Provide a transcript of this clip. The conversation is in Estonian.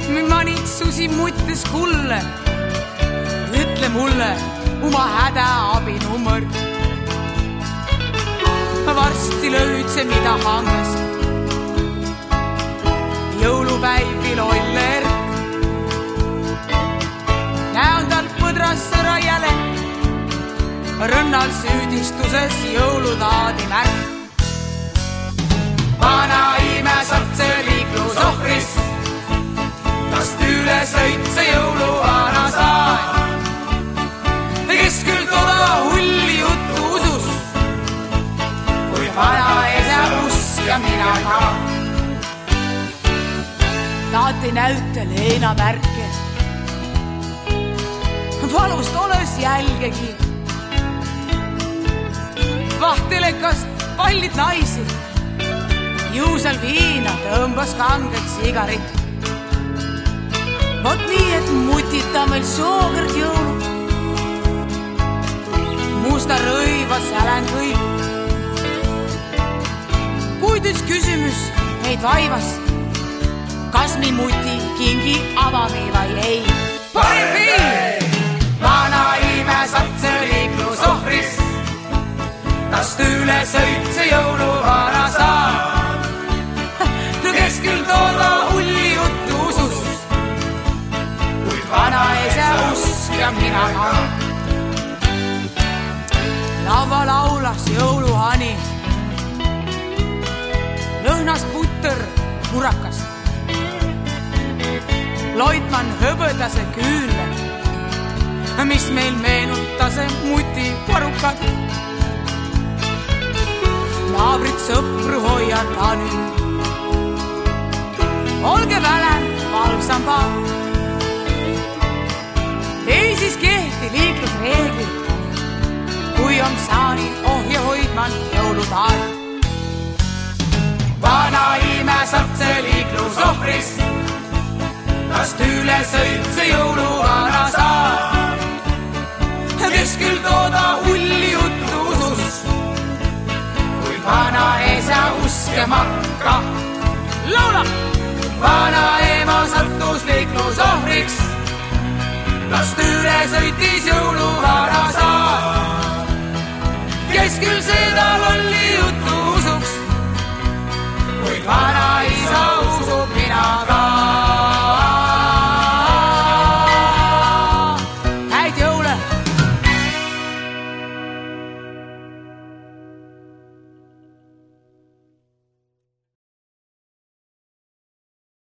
manitsusi muttes kulle. Ütle mulle oma hädaabinumber. Varsti lööd see mida hangest. Jõulupäivi lolle erk. Näon tal põdras raiale. Rõnnal süüdistuses jõulutaadi märk. Vana imesatse liiklusohvris. Tast üle sõit see jõuluvana saad. Kes küll toda hulli juttu usus. Kui vana ese usk ja mina ka. Taati näüte Leena märke. Valust oles jälgegi. Vahtelekast pallid naisi. Juusel viina tõmbas kanged sigarit. Vot nii, et mutita meil soogert jõulu. Musta rõiva sälen kõik. Kuid üks küsimus meid vaivas. Kas mi muti kingi avami vai ei? Parem ei! Vana imesatse liiklusohvris. Tast üle sõit see jõuluvana saad. Kes küll tooda hulli juttu usus. Kuid vana ese usk ja mina ka. Lava laulas jõuluhani. Lõhnas putter kurakast. Loitman hõbõdase küünle, mis meil meenutase muti varukat. Naabrid sõpru hoiata nüüd. Olge välem, valvsam paar. Ei siis kehti liiklusreegli. Kui on saani ohje hoidman jõulutaad. Vana imesatse liiklusohvris. Tast üle sõit see jõuluvana saad. Kes küll tooda hulli juttu usus. Kui vana esa uskemaka. Laula! Vana ema sattus liiklusohvriks. Tast üle sõitis jõuluvana saad. Kes küll seda lolli juttu usuks. Kuid vana